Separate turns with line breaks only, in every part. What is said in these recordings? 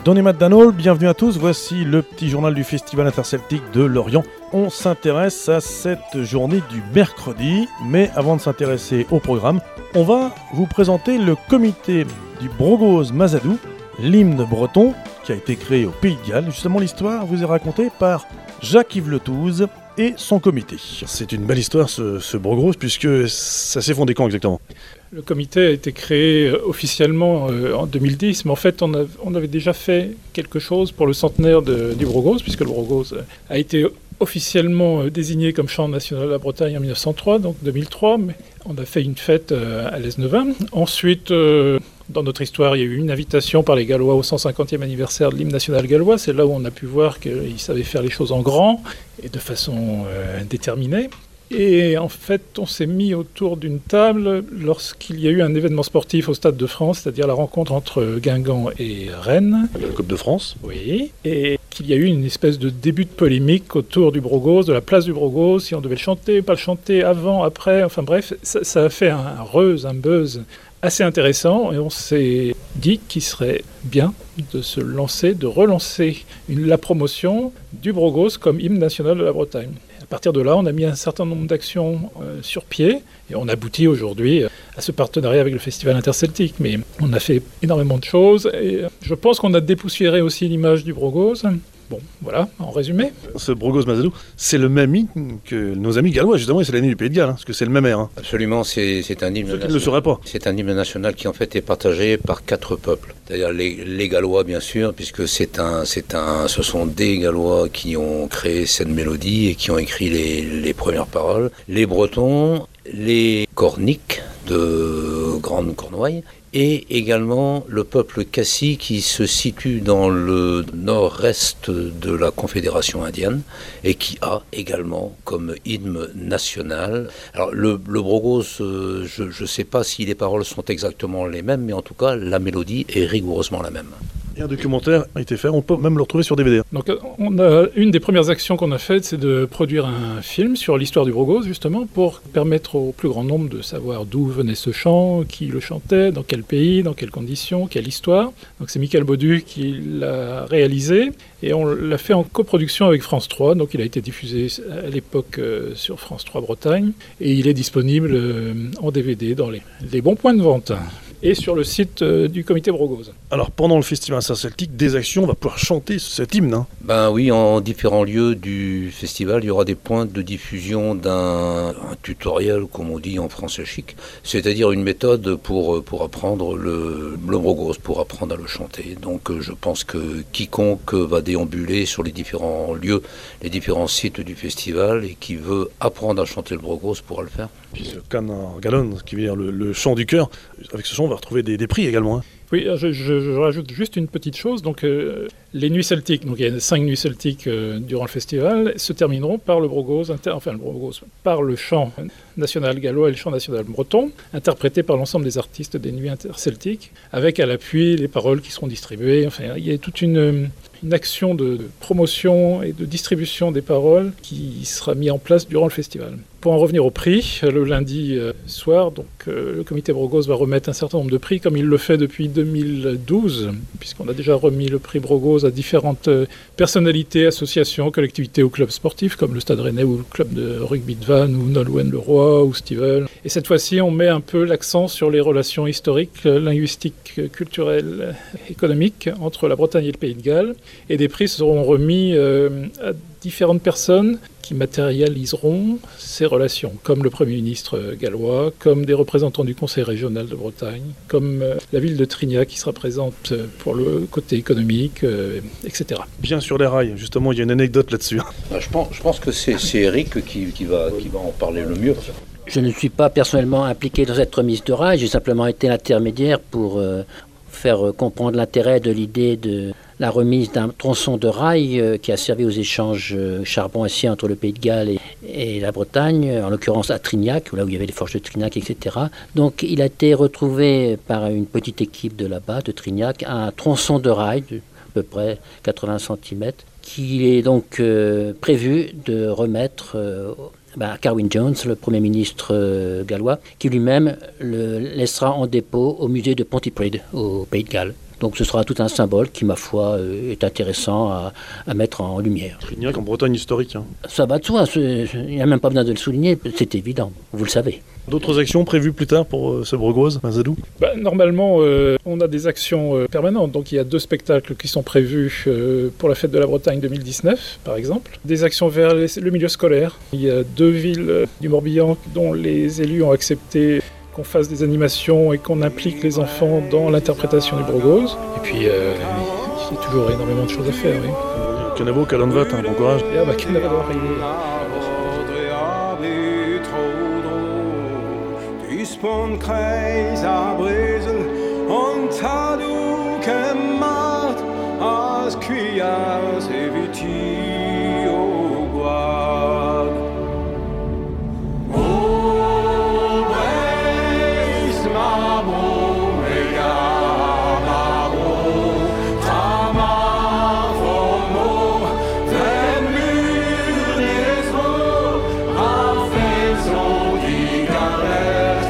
Don Matt Danol, bienvenue à tous, voici le petit journal du Festival interceltique de Lorient. On s'intéresse à cette journée du mercredi, mais avant de s'intéresser au programme, on va vous présenter le comité du Brogos Mazadou, l'hymne breton qui a été créé au Pays de Galles. Justement, l'histoire vous est racontée par Jacques-Yves Letouze et son comité. C'est une belle histoire ce Brogos, puisque ça s'est fondé quand exactement ?
Le comité a été créé officiellement en 2010, mais en fait on avait déjà fait quelque chose pour le centenaire du Brogos, puisque le Brogos a été officiellement désigné comme chant national de la Bretagne en 1903, donc 2003, mais on a fait une fête à l'Esnevin. Ensuite, dans notre histoire, il y a eu une invitation par les Gallois au 150e anniversaire de l'hymne national gallois. C'est là où on a pu voir qu'ils savaient faire les choses en grand et de façon déterminée. Et en fait, on s'est mis autour d'une table lorsqu'il y a eu un événement sportif au Stade de France, c'est-à-dire la rencontre entre Guingamp et Rennes.
La Coupe de France.
Oui, et qu'il y a eu une espèce de début de polémique autour du Brogos, de la place du Brogos, si on devait le chanter, pas le chanter, avant, après, enfin bref, ça a fait un buzz assez intéressant, et on s'est dit qu'il serait bien de se lancer, de relancer la promotion du Brogos comme hymne national de la Bretagne. À partir de là, on a mis un certain nombre d'actions sur pied et on aboutit aujourd'hui à ce partenariat avec le Festival interceltique. Mais on a fait énormément de choses et je pense qu'on a dépoussiéré aussi l'image du Brogos. Bon, voilà, en résumé.
Ce Brogos Mazadou, c'est le même hymne que nos amis gallois, justement, et c'est l'année du Pays de Galles, parce que c'est le même air. Hein.
Absolument, c'est un hymne national.
Ne le saurait pas.
C'est un hymne national qui en fait est partagé par 4 peuples. C'est-à-dire les Gallois, bien sûr, puisque ce sont des Gallois qui ont créé cette mélodie et qui ont écrit les premières paroles. Les Bretons, les Corniques de Grande Cornouaille, et également le peuple Cassi qui se situe dans le nord-est de la Confédération indienne et qui a également comme hymne national. Alors le Brogos, je ne sais pas si les paroles sont exactement les mêmes, mais en tout cas la mélodie est rigoureusement la même.
Et un documentaire a été fait, on peut même le retrouver sur DVD.
Donc une des premières actions qu'on a faites, c'est de produire un film sur l'histoire du Brogos, justement, pour permettre au plus grand nombre de savoir d'où venait ce chant, qui le chantait, dans quel pays, dans quelles conditions, quelle histoire. Donc c'est Michael Baudu qui l'a réalisé, et on l'a fait en coproduction avec France 3, donc il a été diffusé à l'époque sur France 3 Bretagne, et il est disponible en DVD dans les bons points de vente. Et sur le site du comité Brogos.
Alors pendant le festival interceltique, des actions, on va pouvoir chanter cet hymne. Hein.
Ben oui, en différents lieux du festival, il y aura des points de diffusion d'un tutoriel, comme on dit en français chic, c'est-à-dire une méthode pour apprendre le Brogos, pour apprendre à le chanter. Donc je pense que quiconque va déambuler sur les différents lieux, les différents sites du festival et qui veut apprendre à chanter le Brogos pourra le faire.
Puis ce Cana Galon, qui veut dire le chant du cœur, avec ce chant on va retrouver des prix également. Hein.
Oui, je rajoute juste une petite chose. Donc, les nuits celtiques, donc il y a 5 nuits celtiques durant le festival, se termineront par le Brogos, par le chant national gallois et le chant national breton, interprété par l'ensemble des artistes des nuits interceltiques, avec à l'appui les paroles qui seront distribuées. Enfin, il y a toute une action de promotion et de distribution des paroles qui sera mise en place durant le festival. Pour en revenir au prix, le lundi soir, donc, le comité Brogos va remettre un certain nombre de prix, comme il le fait depuis 2012, puisqu'on a déjà remis le prix Brogos à différentes personnalités, associations, collectivités ou clubs sportifs, comme le Stade Rennais ou le club de rugby de Vannes, ou Nolwenn-le-Roi, ou Stevel. Et cette fois-ci, on met un peu l'accent sur les relations historiques, linguistiques, culturelles, économiques entre la Bretagne et le Pays de Galles. Et des prix seront remis à différentes personnes qui matérialiseront ces relations, comme le Premier ministre gallois, comme des représentants du Conseil régional de Bretagne, comme la ville de Trignac qui sera présente pour le côté économique, etc.
Bien sur les rails, justement, il y a une anecdote là-dessus.
Je pense que c'est Eric qui va en parler le mieux.
Je ne suis pas personnellement impliqué dans cette remise de rail, j'ai simplement été l'intermédiaire pour faire comprendre l'intérêt de l'idée de la remise d'un tronçon de rail qui a servi aux échanges charbon-acier entre le Pays de Galles et la Bretagne, en l'occurrence à Trignac, là où il y avait les forges de Trignac, etc. Donc il a été retrouvé par une petite équipe de là-bas, de Trignac, un tronçon de rail de à peu près 80 cm, qui est donc prévu de remettre à Carwyn Jones, le Premier ministre gallois, qui lui-même le laissera en dépôt au musée de Pontypridd, au Pays de Galles, Donc ce sera tout un symbole qui, ma foi, est intéressant à mettre en lumière.
Je dirais qu'en Bretagne historique.
Ça va de soi, il n'y a même pas besoin de le souligner, c'est évident, vous le savez.
D'autres actions prévues plus tard pour ce Brogose, Mazadou ?
Normalement, on a des actions permanentes. Donc il y a 2 spectacles qui sont prévus pour la Fête de la Bretagne 2019, par exemple. Des actions vers le milieu scolaire. Il y a 2 villes du Morbihan dont les élus ont accepté qu'on fasse des animations et qu'on implique les enfants dans l'interprétation du Brogose. Et puis, il y a toujours énormément de choses à faire. Oui.
Canavo, Calanvat, bon courage.
Canavo doit arriver.
Spon kreis a Bresel und Tadu gemacht as cuias eviti o guard. O Breis ma mega maro tama fomo den mures ho a fezo di galère.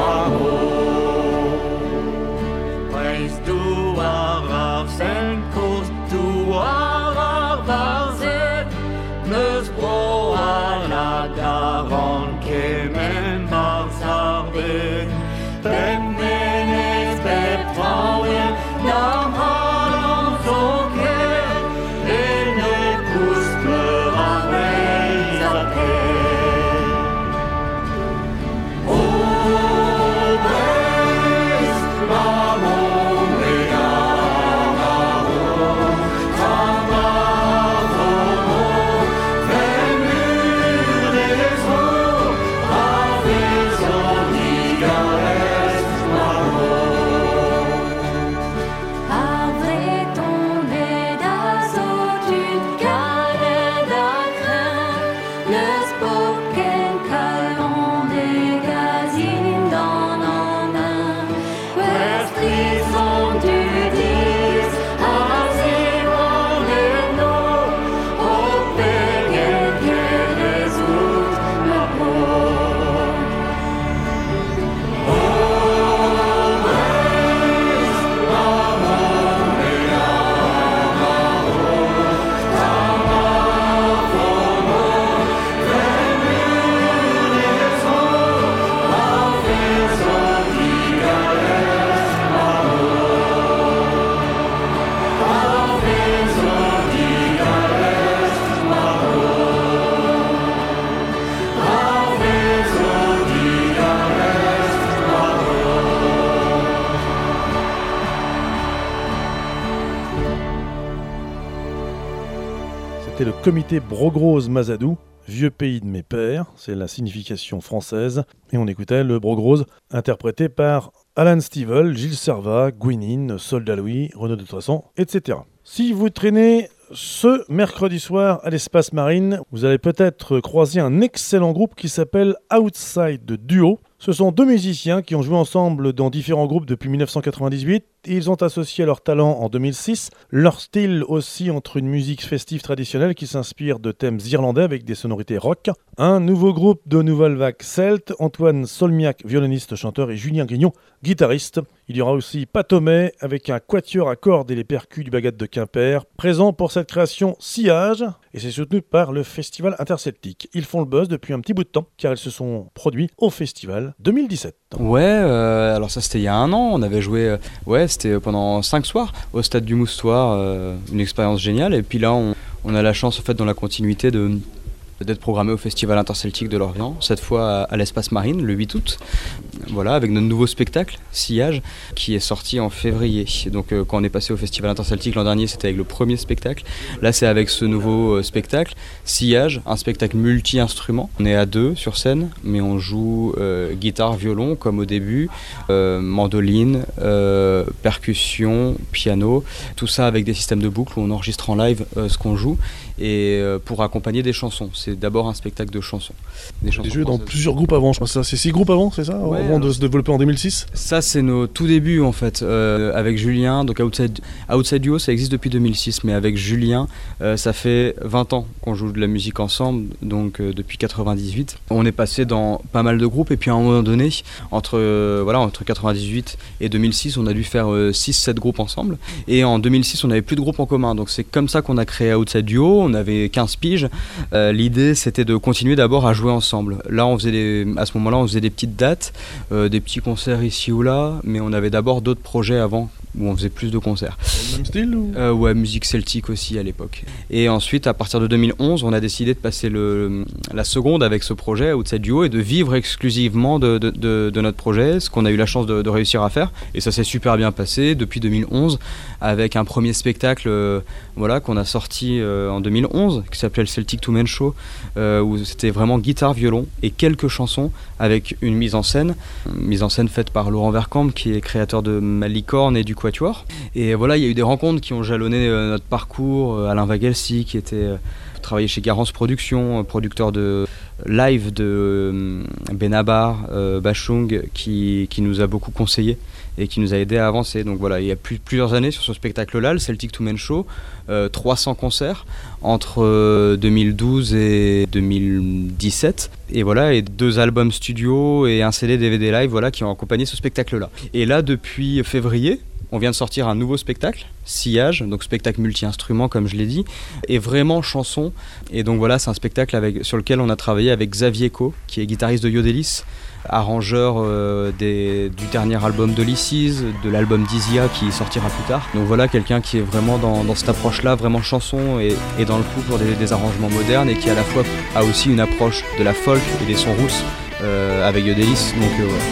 C'était le comité Brogrose Mazadou, vieux pays de mes pères, c'est la signification française. Et on écoutait le Brogrose interprété par Alan Stivell, Gilles Servat, Gwynin, Soldat Louis, Renaud de Toisson, etc. Si vous traînez ce mercredi soir à l'Espace Marine, vous allez peut-être croiser un excellent groupe qui s'appelle Outside Duo. Ce sont 2 musiciens qui ont joué ensemble dans différents groupes depuis 1998. Ils ont associé leur talent en 2006, leur style aussi entre une musique festive traditionnelle qui s'inspire de thèmes irlandais avec des sonorités rock. Un nouveau groupe de nouvelle vague celte, Antoine Solmiac, violoniste, chanteur, et Julien Grignon, guitariste. Il y aura aussi Patomet avec un quatuor à cordes et les percus du Bagat de Quimper, présent pour cette création Sillage, et c'est soutenu par le Festival Interceltique. Ils font le buzz depuis un petit bout de temps, car ils se sont produits au Festival 2017.
Ouais, alors ça c'était il y a 1 an, on avait joué, c'était pendant 5 soirs au Stade du Moustoir, une expérience géniale, et puis là on a la chance en fait dans la continuité d'être programmé au Festival Interceltique de Lorient, cette fois à l'Espace Marine, le 8 août, voilà, avec notre nouveau spectacle, Sillage, qui est sorti en février. Donc quand on est passé au Festival Interceltique l'an dernier, c'était avec le premier spectacle. Là, c'est avec ce nouveau spectacle, Sillage, un spectacle multi-instruments. On est à 2 sur scène, mais on joue guitare, violon, comme au début, mandoline, percussion, piano, tout ça avec des systèmes de boucle où on enregistre en live ce qu'on joue, et pour accompagner des chansons. C'est d'abord un spectacle de chansons.
Des jeux dans plusieurs groupes avant, je pense. C'est 6 groupes avant, c'est ça?
Ouais,
avant de se développer en 2006?
Ça, c'est nos tout débuts en fait, avec Julien. Donc Outside Duo, ça existe depuis 2006, mais avec Julien, ça fait 20 ans qu'on joue de la musique ensemble, donc depuis 98. On est passé dans pas mal de groupes, et puis à un moment donné, entre 98 et 2006, on a dû faire 6-7 groupes ensemble. Et en 2006, on n'avait plus de groupe en commun, donc c'est comme ça qu'on a créé Outside Duo. On avait 15 piges. L'idée, c'était de continuer d'abord à jouer ensemble. Là, à ce moment-là, on faisait des petites dates, des petits concerts ici ou là, mais on avait d'abord d'autres projets avant où on faisait plus de concerts.
Même style ou...
Ouais, musique celtique aussi à l'époque. Et ensuite, à partir de 2011, on a décidé de passer la seconde avec ce projet Outside Duo et de vivre exclusivement de notre projet, ce qu'on a eu la chance de réussir à faire. Et ça s'est super bien passé depuis 2011 avec un premier spectacle qu'on a sorti en 2011 qui s'appelait le Celtic Two Men Show, où c'était vraiment guitare, violon et quelques chansons avec une mise en scène faite par Laurent Vercamp qui est créateur de Malicorne et du Quatuor. Et voilà, il y a eu des rencontres qui ont jalonné notre parcours. Alain Vagelsi qui travaillait chez Garance Productions, producteur de live de Benabar, Bachung, qui nous a beaucoup conseillé et qui nous a aidé à avancer. Donc voilà, il y a plusieurs années sur ce spectacle-là, le Celtic Two Men Show, 300 concerts entre 2012 et 2017. Et voilà, et 2 albums studio et un CD DVD live qui ont accompagné ce spectacle-là. Et là, depuis février, on vient de sortir un nouveau spectacle, Sillage, donc spectacle multi-instruments comme je l'ai dit, et vraiment chanson. Et donc voilà, c'est un spectacle sur lequel on a travaillé avec Xavier Co, qui est guitariste de Yodelis, arrangeur du dernier album de Lysis, de l'album d'Isia qui sortira plus tard. Donc voilà, quelqu'un qui est vraiment dans cette approche-là, vraiment chanson et dans le coup pour des arrangements modernes, et qui à la fois a aussi une approche de la folk et des sons roots avec Yodelis. Donc voilà.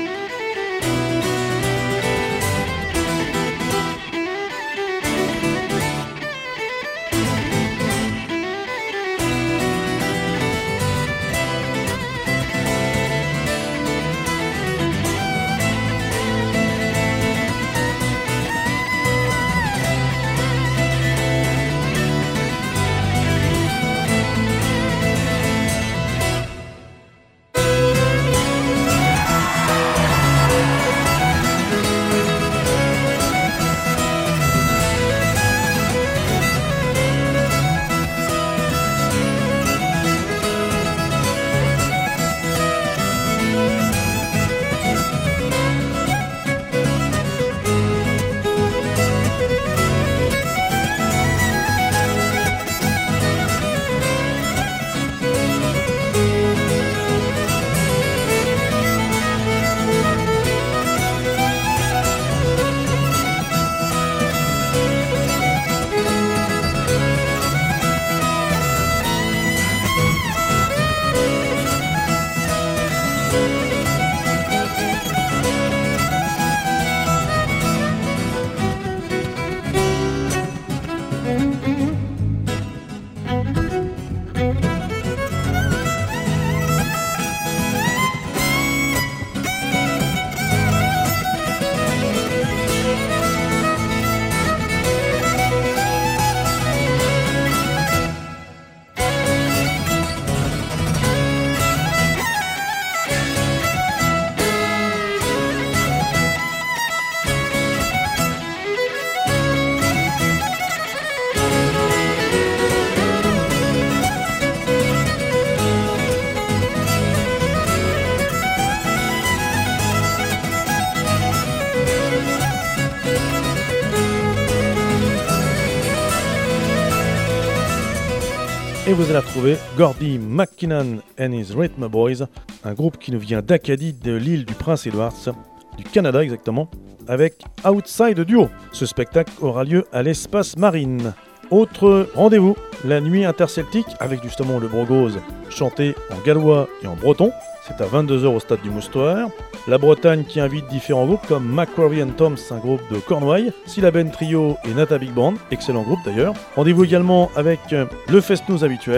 Et vous allez retrouver Gordy McKinnon and his Rhythm Boys, un groupe qui nous vient d'Acadie, de l'île du Prince-Édouard, du Canada exactement, avec Outside Duo. Ce spectacle aura lieu à l'Espace Marine. Autre rendez-vous, la nuit interceltique avec justement le Brogose chanté en gallois et en breton. C'est à 22h au stade du Moustoir. La Bretagne qui invite différents groupes comme McCrory and Toms, un groupe de Cornouailles, Syllaben Trio et Nata Big Band, excellent groupe d'ailleurs. Rendez-vous également avec le Fest News habituel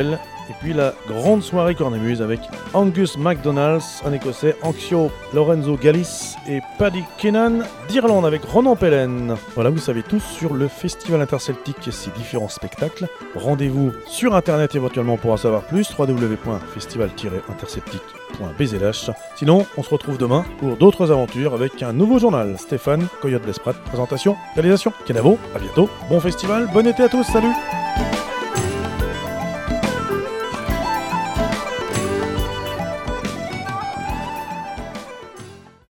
Et puis la grande soirée cornemuse avec Angus MacDonald, un écossais, Anxio Lorenzo Gallis et Paddy Keenan d'Irlande avec Ronan Pellen. Voilà, vous savez tous sur le Festival Interceltique et ses différents spectacles. Rendez-vous sur internet éventuellement pour en savoir plus, www.festival-interceltique.bzlh. Sinon, on se retrouve demain pour d'autres aventures avec un nouveau journal. Stéphane Coyote-Desprat, présentation, réalisation, Kenavo. À bientôt, bon festival, bon été à tous, salut!